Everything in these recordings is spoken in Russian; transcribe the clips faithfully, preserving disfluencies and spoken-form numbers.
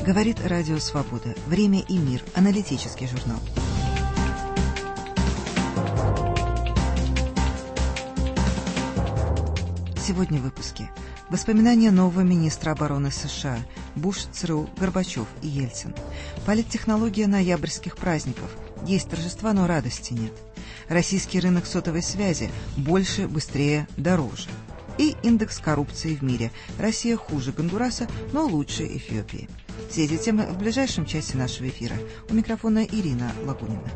Говорит Радио Свобода. Время и мир. Аналитический журнал. Сегодня в выпуске. Воспоминания нового министра обороны США. Буш, ЦРУ, Горбачев и Ельцин. Политтехнология ноябрьских праздников. Есть торжества, но радости нет. Российский рынок сотовой связи. Больше, быстрее, дороже. И индекс коррупции в мире. Россия хуже Гондураса, но лучше Эфиопии. Все эти темы в ближайшем часе нашего эфира. У микрофона Ирина Лагунина.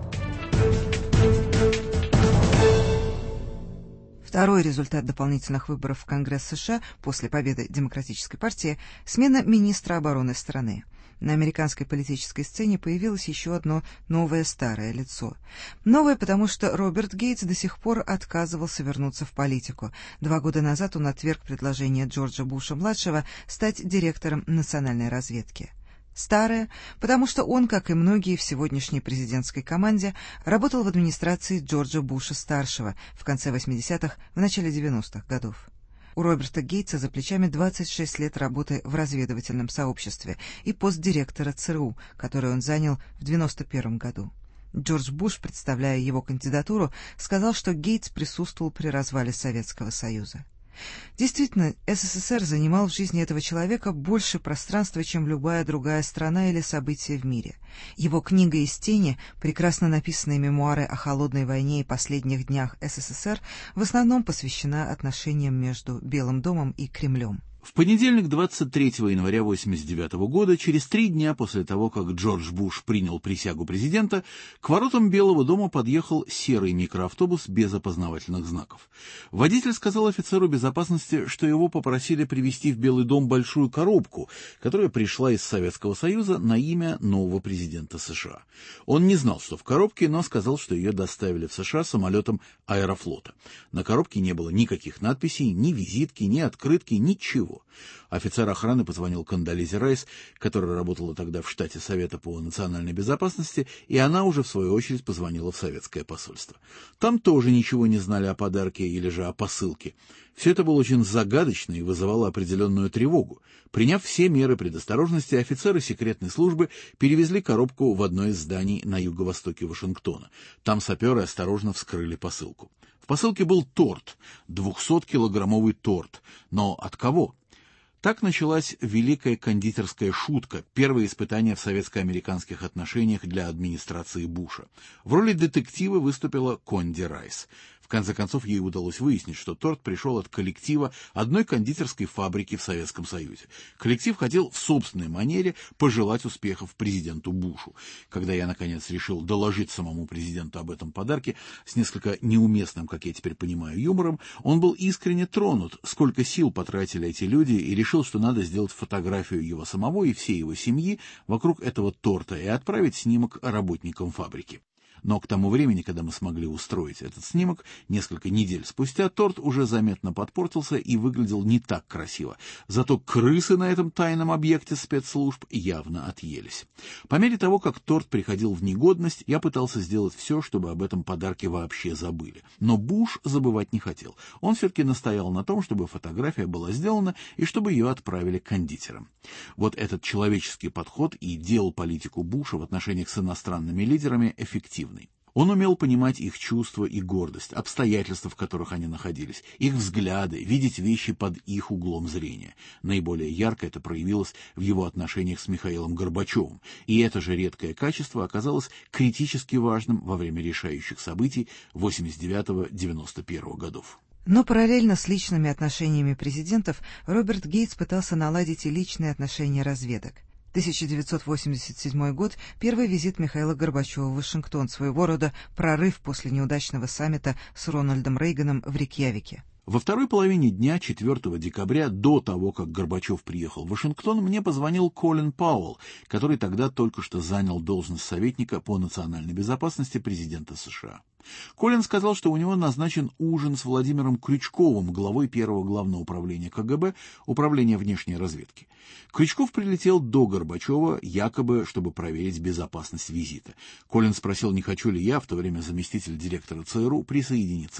Второй результат дополнительных выборов в Конгресс США после победы Демократической партии – смена министра обороны страны. На американской политической сцене появилось еще одно новое старое лицо. Новое, потому что Роберт Гейтс до сих пор отказывался вернуться в политику. Два года назад он отверг предложение Джорджа Буша-младшего стать директором национальной разведки. Старое, потому что он, как и многие в сегодняшней президентской команде, работал в администрации Джорджа Буша-старшего в конце восьмидесятых, в начале девяностых годов. У Роберта Гейтса за плечами двадцать шесть лет работы в разведывательном сообществе и пост директора ЦРУ, который он занял в девяносто первом году. Джордж Буш, представляя его кандидатуру, сказал, что Гейтс присутствовал при развале Советского Союза. Действительно, СССР занимал в жизни этого человека больше пространства, чем любая другая страна или событие в мире. Его книга «Из тени», прекрасно написанные мемуары о холодной войне и последних днях СССР, в основном посвящена отношениям между Белым домом и Кремлем. В понедельник, двадцать третьего января восемьдесят девятого года, через три дня после того, как Джордж Буш принял присягу президента, к воротам Белого дома подъехал серый микроавтобус без опознавательных знаков. Водитель сказал офицеру безопасности, что его попросили привезти в Белый дом большую коробку, которая пришла из Советского Союза на имя нового президента США. Он не знал, что в коробке, но сказал, что ее доставили в США самолетом Аэрофлота. На коробке не было никаких надписей, ни визитки, ни открытки, ничего. Офицер охраны позвонил Кондолизе Райс, которая работала тогда в штате Совета по национальной безопасности, и она уже в свою очередь позвонила в советское посольство. Там тоже ничего не знали о подарке или же о посылке. Все это было очень загадочно и вызывало определенную тревогу. Приняв все меры предосторожности, офицеры секретной службы перевезли коробку в одно из зданий на юго-востоке Вашингтона. Там саперы осторожно вскрыли посылку. В посылке был торт, двухсоткилограммовый торт. Но от кого? Так началась великая кондитерская шутка, первое испытание в советско-американских отношениях для администрации Буша. В роли детектива выступила Конди Райс. В конце концов, ей удалось выяснить, что торт пришел от коллектива одной кондитерской фабрики в Советском Союзе. Коллектив хотел в собственной манере пожелать успехов президенту Бушу. Когда я, наконец, решил доложить самому президенту об этом подарке с несколько неуместным, как я теперь понимаю, юмором, он был искренне тронут, сколько сил потратили эти люди, и решил, что надо сделать фотографию его самого и всей его семьи вокруг этого торта и отправить снимок работникам фабрики. Но к тому времени, когда мы смогли устроить этот снимок, несколько недель спустя, торт уже заметно подпортился и выглядел не так красиво. Зато крысы на этом тайном объекте спецслужб явно отъелись. По мере того, как торт приходил в негодность, я пытался сделать все, чтобы об этом подарке вообще забыли. Но Буш забывать не хотел. Он все-таки настоял на том, чтобы фотография была сделана и чтобы ее отправили кондитерам. Вот этот человеческий подход и делал политику Буша в отношениях с иностранными лидерами эффективным. Он умел понимать их чувства и гордость, обстоятельства, в которых они находились, их взгляды, видеть вещи под их углом зрения. Наиболее ярко это проявилось в его отношениях с Михаилом Горбачевым, и это же редкое качество оказалось критически важным во время решающих событий восемьдесят девятого — девяносто первого годов. Но параллельно с личными отношениями президентов Роберт Гейтс пытался наладить и личные отношения разведок. тысяча девятьсот восемьдесят седьмой год – первый визит Михаила Горбачева в Вашингтон, своего рода прорыв после неудачного саммита с Рональдом Рейганом в Рейкьявике. Во второй половине дня четвёртого декабря, до того, как Горбачев приехал в Вашингтон, мне позвонил Колин Пауэлл, который тогда только что занял должность советника по национальной безопасности президента США. Колин сказал, что у него назначен ужин с Владимиром Крючковым, главой первого главного управления КГБ, Управления внешней разведки. Крючков прилетел до Горбачева, якобы, чтобы проверить безопасность визита. Колин спросил, не хочу ли я, в то время заместитель директора ЦРУ, присоединиться к ним.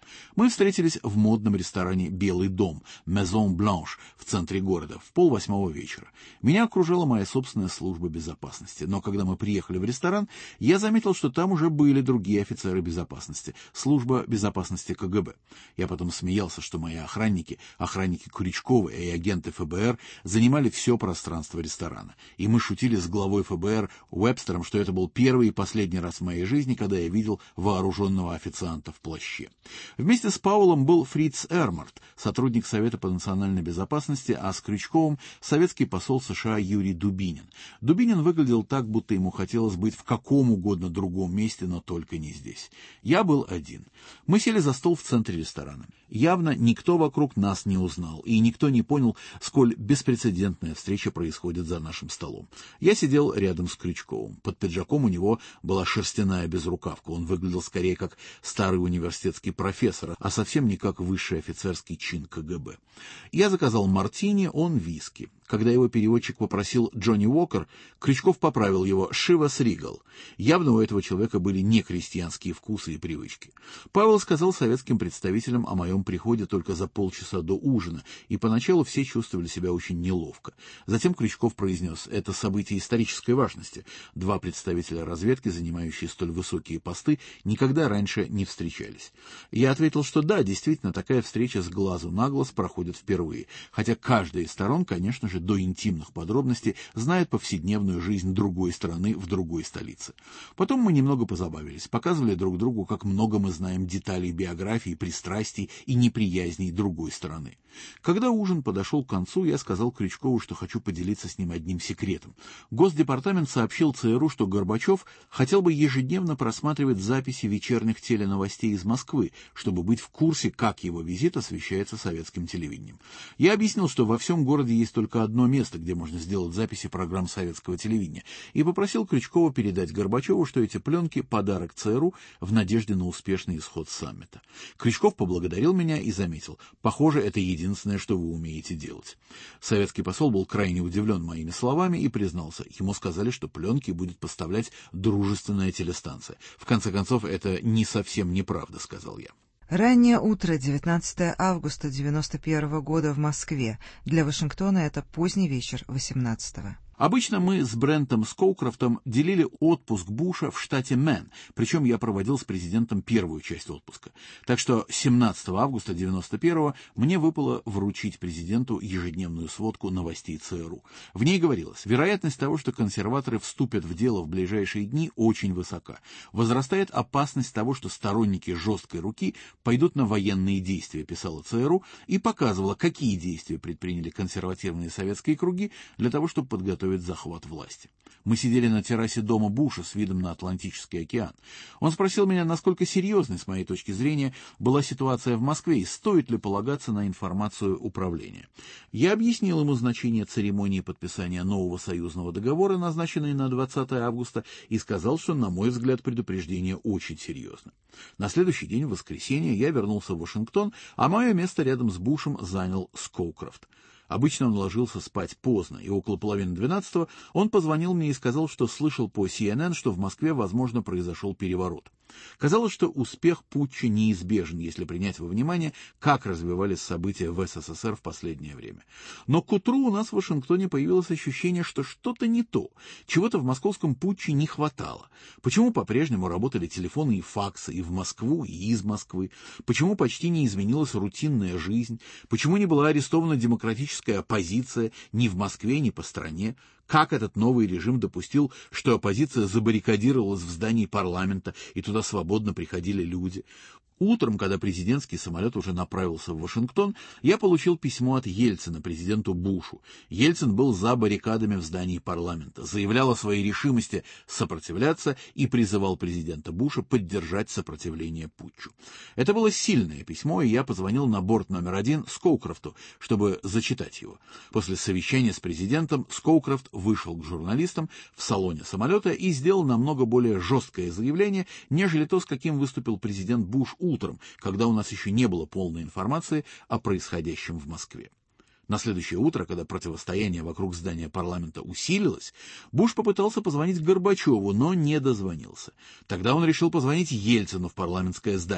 Мы встретились в модном ресторане «Белый дом» Maison Blanche в центре города в полвосьмого вечера. Меня окружала моя собственная служба безопасности, но когда мы приехали в ресторан, я заметил, что там уже были другие офицеры безопасности, служба безопасности ка гэ бэ. Я потом смеялся, что мои охранники, охранники Крючкова и агенты эф бэ эр занимали все пространство ресторана. И мы шутили с главой эф бэ эр Уэбстером, что это был первый и последний раз в моей жизни, когда я видел вооруженного официанта в плаще. Вместе с Паулом был Фриц Эрмарт, сотрудник Совета по национальной безопасности, а с Крючковым советский посол США Юрий Дубинин. Дубинин выглядел так, будто ему хотелось быть в каком угодно другом месте, но только не здесь. Я был один. Мы сели за стол в центре ресторана. Явно никто вокруг нас не узнал, и никто не понял, сколь беспрецедентная встреча происходит за нашим столом. Я сидел рядом с Крючковым. Под пиджаком у него была шерстяная безрукавка. Он выглядел скорее как старый университетский профессор, а совсем не как высший офицерский чин ка гэ бэ. Я заказал мартини, он виски. Когда его переводчик попросил Джонни Уокер, Крючков поправил его «Шивас Ригал». Явно у этого человека были не крестьянские вкусы и привычки. Павел сказал советским представителям о моем приходе только за полчаса до ужина, и поначалу все чувствовали себя очень неловко. Затем Крючков произнес: «Это событие исторической важности. Два представителя разведки, занимающие столь высокие посты, никогда раньше не встречались». Я ответил, что да, действительно, такая встреча с глазу на глаз проходит впервые, хотя каждая из сторон, конечно же, до интимных подробностей знает повседневную жизнь другой страны в другой столице. Потом мы немного позабавились, показывали друг другу, как много мы знаем деталей биографии, пристрастий и неприязней другой стороны. Когда ужин подошел к концу, я сказал Крючкову, что хочу поделиться с ним одним секретом. Госдепартамент сообщил цэ эр у, что Горбачев хотел бы ежедневно просматривать записи вечерних теленовостей из Москвы, чтобы быть в курсе, как его визит освещается советским телевидением. Я объяснил, что во всем городе есть только одно место, где можно сделать записи программ советского телевидения, и попросил Крючкова передать Горбачеву, что эти пленки – подарок цэ эр у в надежде на успешный исход саммита. Крючков поблагодарил меня и заметил: «Похоже, это единственное, что вы умеете делать». Советский посол был крайне удивлен моими словами и признался: ему сказали, что пленки будет поставлять дружественная телестанция. В конце концов, это не совсем неправда, сказал я. Раннее утро девятнадцатого августа девяносто первого года в Москве. Для Вашингтона это поздний вечер восемнадцатого. Обычно мы с Брентом Скоукрофтом делили отпуск Буша в штате Мэн, причем я проводил с президентом первую часть отпуска. Так что семнадцатого августа девяносто первого мне выпало вручить президенту ежедневную сводку новостей цэ эр у. В ней говорилось: вероятность того, что консерваторы вступят в дело в ближайшие дни, очень высока. Возрастает опасность того, что сторонники жесткой руки пойдут на военные действия, писала цэ эр у, и показывала, какие действия предприняли консервативные советские круги для того, чтобы подготовить захват власти. Мы сидели на террасе дома Буша с видом на Атлантический океан. Он спросил меня, насколько серьезной, с моей точки зрения, была ситуация в Москве и стоит ли полагаться на информацию управления. Я объяснил ему значение церемонии подписания нового союзного договора, назначенной на двадцатое августа, и сказал, что, на мой взгляд, предупреждение очень серьезно. На следующий день, в воскресенье, я вернулся в Вашингтон, а мое место рядом с Бушем занял Скоукрофт. Обычно он ложился спать поздно, и около половины двенадцатого он позвонил мне и сказал, что слышал по си эн эн, что в Москве, возможно, произошел переворот. Казалось, что успех путча неизбежен, если принять во внимание, как развивались события в эс эс эс эр в последнее время. Но к утру у нас в Вашингтоне появилось ощущение, что что-то не то, чего-то в московском путче не хватало. Почему по-прежнему работали телефоны и факсы и в Москву, и из Москвы? Почему почти не изменилась рутинная жизнь? Почему не была арестована демократическая оппозиция ни в Москве, ни по стране? Как этот новый режим допустил, что оппозиция забаррикадировалась в здании парламента, и туда свободно приходили люди? Утром, когда президентский самолет уже направился в Вашингтон, я получил письмо от Ельцина президенту Бушу. Ельцин был за баррикадами в здании парламента, заявлял о своей решимости сопротивляться и призывал президента Буша поддержать сопротивление путчу. Это было сильное письмо, и я позвонил на борт номер один Скоукрофту, чтобы зачитать его. После совещания с президентом Скоукрофт вышел к журналистам в салоне самолета и сделал намного более жесткое заявление, нежели то, с каким выступил президент Буш утром, когда у нас еще не было полной информации о происходящем в Москве. На следующее утро, когда противостояние вокруг здания парламента усилилось, Буш попытался позвонить Горбачеву, но не дозвонился. Тогда он решил позвонить Ельцину в парламентское здание.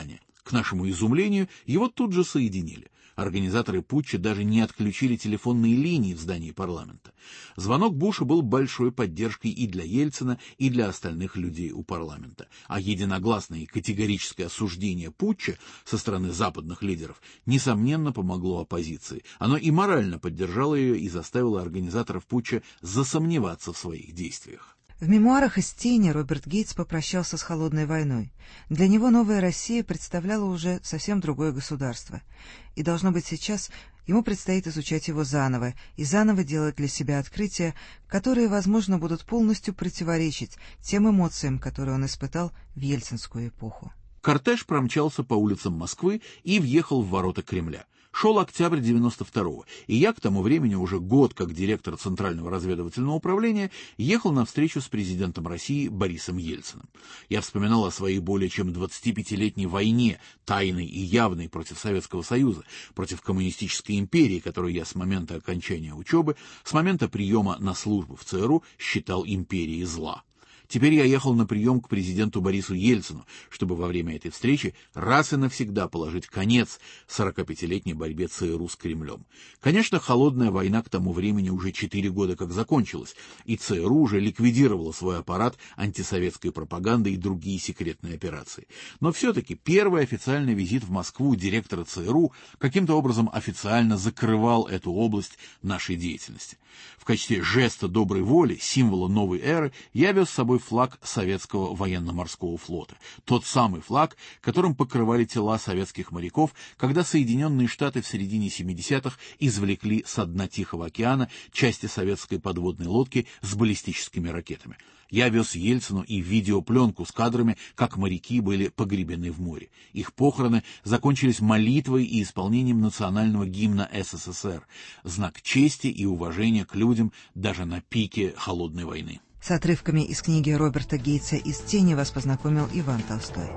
К нашему изумлению, его тут же соединили. Организаторы путча даже не отключили телефонные линии в здании парламента. Звонок Буша был большой поддержкой и для Ельцина, и для остальных людей у парламента. А единогласное и категорическое осуждение путча со стороны западных лидеров, несомненно, помогло оппозиции. Оно и морально поддержало ее и заставило организаторов путча засомневаться в своих действиях. В мемуарах из тени Роберт Гейтс попрощался с холодной войной. Для него новая Россия представляла уже совсем другое государство. И, должно быть, сейчас ему предстоит изучать его заново и заново делать для себя открытия, которые, возможно, будут полностью противоречить тем эмоциям, которые он испытал в ельцинскую эпоху. Кортеж промчался по улицам Москвы и въехал в ворота Кремля. Шел октябрь девяносто второго, и я к тому времени уже год как директор Центрального разведывательного управления ехал на встречу с президентом России Борисом Ельциным. Я вспоминал о своей более чем двадцатипятилетней войне, тайной и явной против Советского Союза, против коммунистической империи, которую я с момента окончания учебы, с момента приема на службу в ЦРУ считал империей зла. Теперь я ехал на прием к президенту Борису Ельцину, чтобы во время этой встречи раз и навсегда положить конец сорокапятилетней борьбе ЦРУ с Кремлем. Конечно, холодная война к тому времени уже четыре года как закончилась, и ЦРУ уже ликвидировала свой аппарат антисоветской пропаганды и другие секретные операции. Но все-таки первый официальный визит в Москву директора ЦРУ каким-то образом официально закрывал эту область нашей деятельности. В качестве жеста доброй воли, символа новой эры, я вез с собой флаг советского военно-морского флота. Тот самый флаг, которым покрывали тела советских моряков, когда Соединенные Штаты в середине семидесятых извлекли со дна Тихого океана части советской подводной лодки с баллистическими ракетами. Я вез Ельцину и видеопленку с кадрами, как моряки были погребены в море. Их похороны закончились молитвой и исполнением национального гимна СССР, знак чести и уважения к людям даже на пике холодной войны. С отрывками из книги Роберта Гейтса «Из тени» вас познакомил Иван Толстой.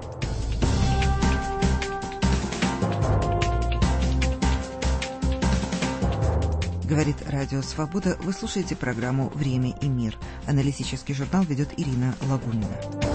Говорит Радио Свобода. Вы слушаете программу «Время и мир». Аналитический журнал ведет Ирина Лагунина.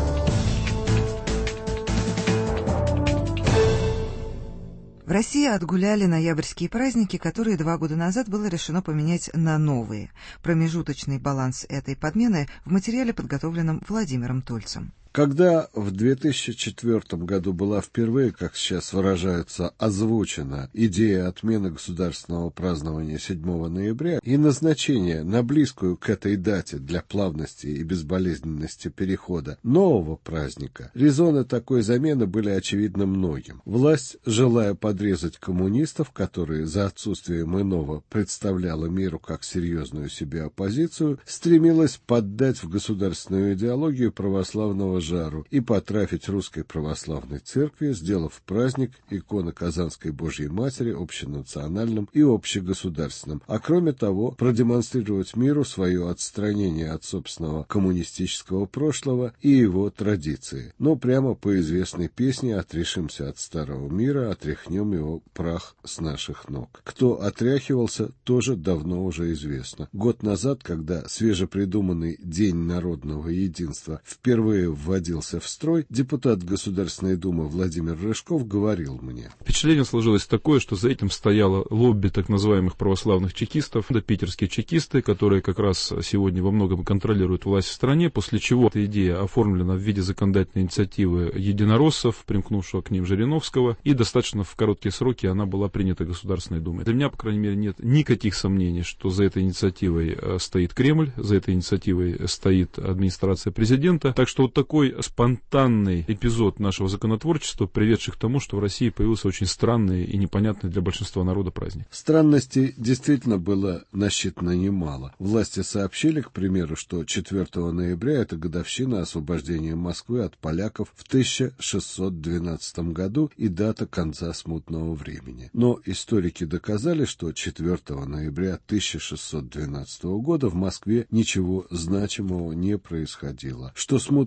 В России отгуляли ноябрьские праздники, которые два года назад было решено поменять на новые. Промежуточный баланс этой подмены в материале, подготовленном Владимиром Тольцем. Когда в две тысячи четвёртом году была впервые, как сейчас выражаются, озвучена идея отмены государственного празднования седьмого ноября и назначения на близкую к этой дате для плавности и безболезненности перехода нового праздника, резоны такой замены были очевидны многим. Власть, желая подрезать коммунистов, которые за отсутствием иного представляла миру как серьезную себе оппозицию, стремилась поддать в государственную идеологию православного жару и потрафить русской православной церкви, сделав праздник иконы Казанской Божьей Матери общенациональным и общегосударственным, а кроме того продемонстрировать миру свое отстранение от собственного коммунистического прошлого и его традиции. Но прямо по известной песне «Отрешимся от старого мира, отряхнем его прах с наших ног». Кто отряхивался, тоже давно уже известно. Год назад, когда свежепридуманный День народного единства впервые в вводился в строй, депутат Государственной Думы Владимир Рыжков говорил мне. Впечатление сложилось такое, что за этим стояло лобби так называемых православных чекистов, да питерские чекисты, которые как раз сегодня во многом контролируют власть в стране, после чего эта идея оформлена в виде законодательной инициативы единороссов, примкнувшего к ним Жириновского, и достаточно в короткие сроки она была принята Государственной Думой. Для меня, по крайней мере, нет никаких сомнений, что за этой инициативой стоит Кремль, за этой инициативой стоит администрация президента, так что вот такой спонтанный эпизод нашего законотворчества, приведший к тому, что в России появился очень странный и непонятный для большинства народа праздник. Странностей действительно было насчитано немало. Власти сообщили, к примеру, что четвёртого ноября это годовщина освобождения Москвы от поляков в тысяча шестьсот двенадцатом году и дата конца смутного времени. Но историки доказали, что четвёртого ноября тысяча шестьсот двенадцатого года в Москве ничего значимого не происходило, что смутное время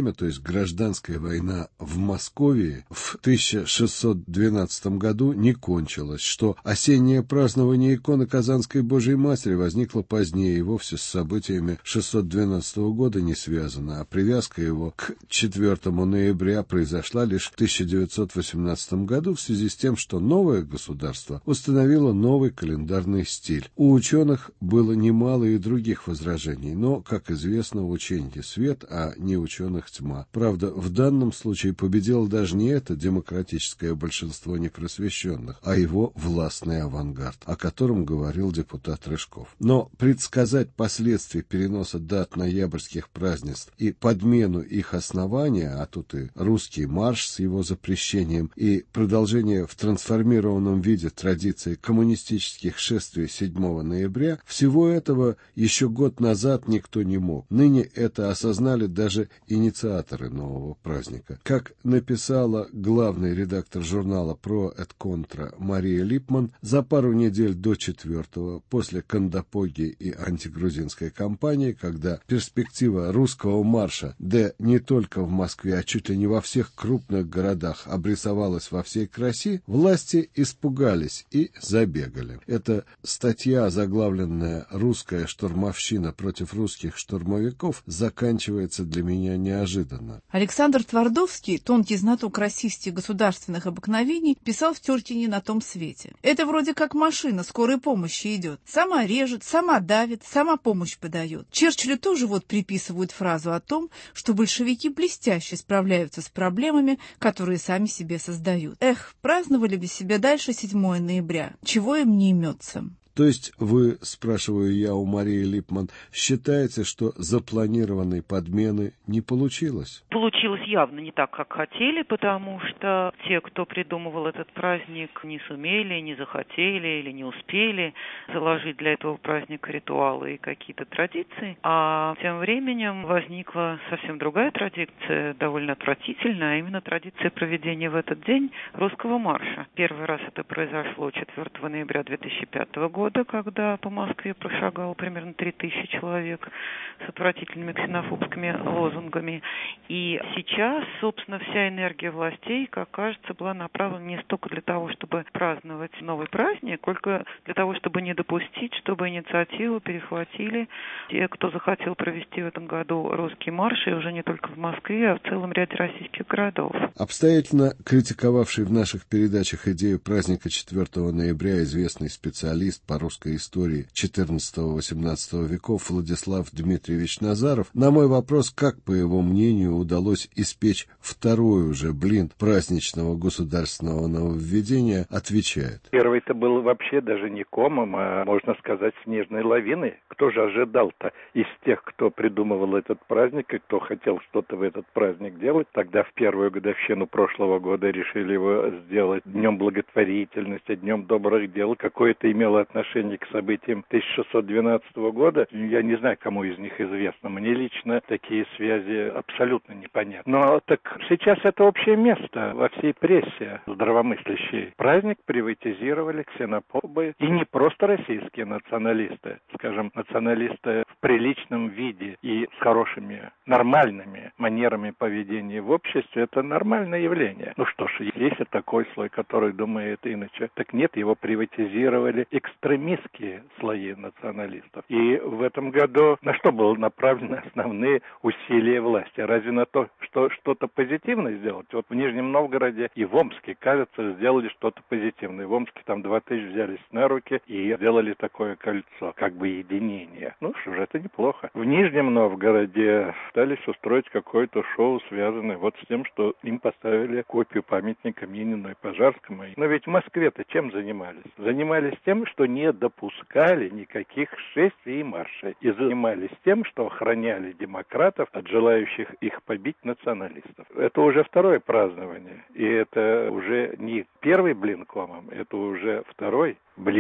время, то есть гражданская война в Москве в тысяча шестьсот двенадцатом году не кончилась, что осеннее празднование иконы Казанской Божией Матери возникло позднее и вовсе с событиями шестьсот двенадцатого года не связано, а привязка его к четвёртому ноября произошла лишь в тысяча девятьсот восемнадцатом году в связи с тем, что новое государство установило новый календарный стиль. У ученых было немало и других возражений, но, как известно, у учений свет, а не ученых тьма. Правда, в данном случае победило даже не это демократическое большинство непросвещенных, а его властный авангард, о котором говорил депутат Рыжков. Но предсказать последствия переноса дат ноябрьских празднеств и подмену их основания, а тут и русский марш с его запрещением, и продолжение в трансформированном виде традиции коммунистических шествий седьмого ноября, всего этого еще год назад никто не мог. Ныне это осознали даже инициаторы нового праздника. Как написала главный редактор журнала «Про эт контра» Мария Липман, за пару недель до четвертого, после Кандапоги и антигрузинской кампании, когда перспектива русского марша, да не только в Москве, а чуть ли не во всех крупных городах, обрисовалась во всей красе, власти испугались и забегали. Эта статья, заглавленная «Русская штурмовщина против русских штурмовиков», заканчивается для меня неожиданно. Александр Твардовский, тонкий знаток российских государственных обыкновений, писал в Тертине «На том свете». Это вроде как машина скорой помощи идет. Сама режет, сама давит, сама помощь подает. Черчиллю тоже вот приписывают фразу о том, что большевики блестяще справляются с проблемами, которые сами себе создают. Эх, праздновали бы себе дальше седьмого ноября. Чего им не имется? То есть вы, спрашиваю я у Марии Липман, считаете, что запланированной подмены не получилось? Получилось явно не так, как хотели, потому что те, кто придумывал этот праздник, не сумели, не захотели или не успели заложить для этого праздника ритуалы и какие-то традиции. А тем временем возникла совсем другая традиция, довольно отвратительная, а именно традиция проведения в этот день русского марша. Первый раз это произошло четвёртого ноября две тысячи пятого года. года, когда по Москве прошагало примерно три тысячи человек с отвратительными ксенофобскими лозунгами. И сейчас, собственно, вся энергия властей, как кажется, была направлена не столько для того, чтобы праздновать новый праздник, сколько для того, чтобы не допустить, чтобы инициативу перехватили те, кто захотел провести в этом году русский марш, и уже не только в Москве, а в целом ряде российских городов. Обстоятельно критиковавший в наших передачах идею праздника четвёртого ноября известный специалист по русской истории четырнадцатого-восемнадцатого веков Владислав Дмитриевич Назаров на мой вопрос, как, по его мнению, удалось испечь второй уже блин праздничного государственного нововведения, отвечает. Первый-то был вообще даже не комом, а, можно сказать, снежной лавиной. Кто же ожидал-то из тех, кто придумывал этот праздник и кто хотел что-то в этот праздник делать? Тогда в первую годовщину прошлого года решили его сделать днем благотворительности, днем добрых дел. Какое-то имело отношение к событиям тысяча шестьсот двенадцатого года. Я не знаю, кому из них известно. Мне лично такие связи абсолютно непонятны. Но так сейчас это общее место во всей прессе здравомыслящей. Праздник приватизировали ксенофобы. И не просто российские националисты, скажем, националисты в приличном виде и с хорошими, нормальными манерами поведения в обществе. Это нормальное явление. Ну что ж, есть и такой слой, который думает иначе. Так нет, его приватизировали экстремистские слои националистов. И в этом году на что было направлено основные усилия власти? Разве на то, что что-то позитивное сделать? Вот в Нижнем Новгороде и в Омске, кажется, сделали что-то позитивное. В Омске там два тысячи взялись на руки и сделали такое кольцо, как бы единение. Ну что же, это неплохо. В Нижнем Новгороде пытались устроить какое-то шоу, связанное вот с тем, что им поставили копию памятника Минину и Пожарскому. Но ведь в Москве-то чем занимались? Занимались тем, что не допускали никаких шествий и маршей. И занимались тем, что охраняли демократов от желающих их побить националистов. Это уже второе празднование. И это уже не первый блин комом, это уже второй блин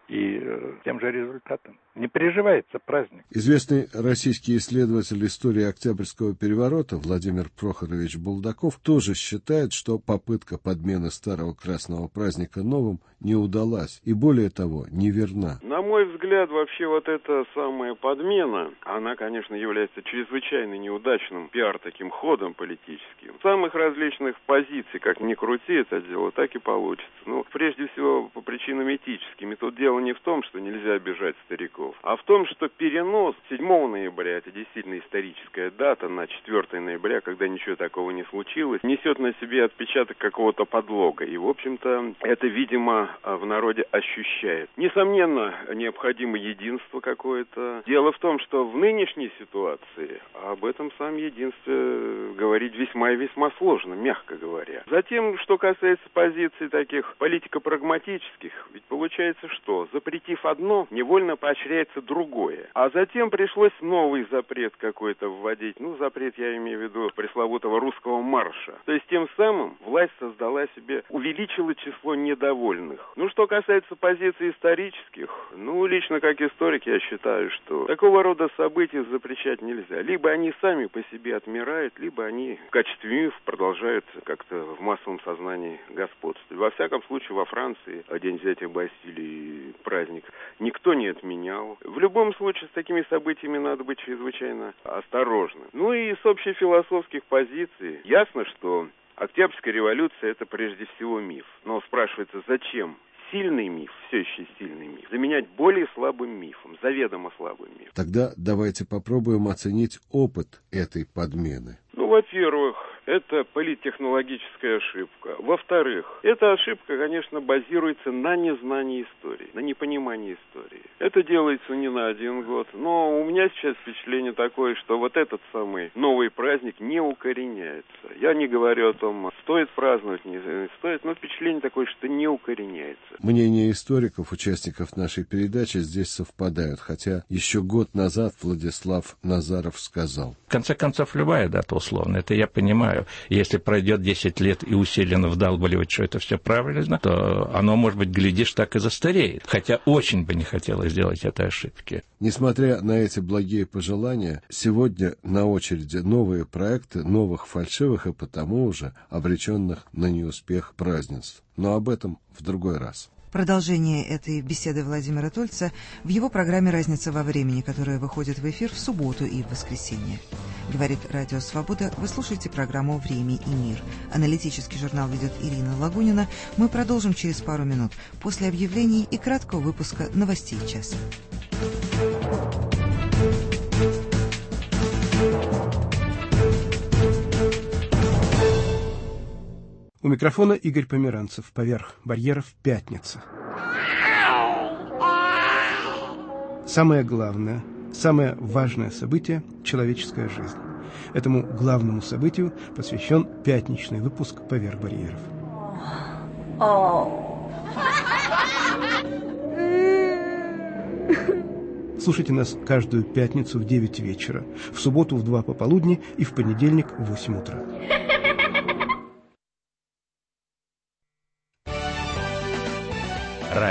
и э, тем же результатом. Не переживается праздник. Известный российский исследователь истории Октябрьского переворота Владимир Прохорович Булдаков тоже считает, что попытка подмены старого красного праздника новым не удалась и, более того, неверна. На мой взгляд, вообще вот эта самая подмена, она, конечно, является чрезвычайно неудачным пиар таким ходом политическим. С самых различных позиций, как ни крути это дело, так и получится. Ну, прежде всего, по причинам этическим. И тут дело не в том, что нельзя обижать стариков, а в том, что перенос седьмого ноября, это действительно историческая дата, на четвёртое ноября, когда ничего такого не случилось, несет на себе отпечаток какого-то подлога. И, в общем-то, это, видимо, в народе ощущает. Несомненно, необходимо единство какое-то. Дело в том, что в нынешней ситуации об этом самом единстве говорить весьма и весьма сложно, мягко говоря. Затем, что касается позиций таких политико-прагматических, ведь получается что? Запретив одно, невольно поощряется другое. А затем пришлось новый запрет какой-то вводить. Ну, запрет я имею в виду пресловутого русского марша. То есть тем самым власть создала себе, увеличила число недовольных. Ну, что касается позиций исторических, ну, лично как историк я считаю, что такого рода события запрещать нельзя. Либо они сами по себе отмирают, либо они в качестве мифов продолжают как-то в массовом сознании господствовать. Во всяком случае, во Франции День взятия Бастилии, праздник, никто не отменял. В любом случае, с такими событиями надо быть чрезвычайно осторожным. Ну и с общефилософских позиций ясно, что Октябрьская революция – это прежде всего миф. Но спрашивается, зачем сильный миф, все еще сильный миф, заменять более слабым мифом, заведомо слабым мифом? Тогда давайте попробуем оценить опыт этой подмены. Ну, во-первых, это политтехнологическая ошибка. Во-вторых, эта ошибка, конечно, базируется на незнании истории, на непонимании истории. Это делается не на один год, но у меня сейчас впечатление такое, что вот этот самый новый праздник не укореняется. Я не говорю о том, стоит праздновать, не стоит, но впечатление такое, что не укореняется. Мнения историков, участников нашей передачи, здесь совпадают, хотя еще год назад Владислав Назаров сказал. В конце концов, любая дата условно, это я понимаю. Если пройдет десять лет и усиленно вдалбливать, что это все правильно, то оно, может быть, глядишь, так и застареет. Хотя очень бы не хотелось сделать этой ошибки. Несмотря на эти благие пожелания, сегодня на очереди новые проекты новых фальшивых и потому уже обреченных на неуспех празднеств. Но об этом в другой раз. Продолжение этой беседы Владимира Тольца в его программе «Разница во времени», которая выходит в эфир в субботу и в воскресенье. Говорит Радио Свобода. Вы слушаете программу «Время и мир». Аналитический журнал ведет Ирина Лагунина. Мы продолжим через пару минут после объявлений и краткого выпуска новостей часа. У микрофона Игорь Померанцев. Поверх барьеров пятница. Самое главное, самое важное событие – человеческая жизнь. Этому главному событию посвящен пятничный выпуск «Поверх барьеров». Слушайте нас каждую пятницу в девять вечера, в субботу в два пополудни и в понедельник в восемь утра.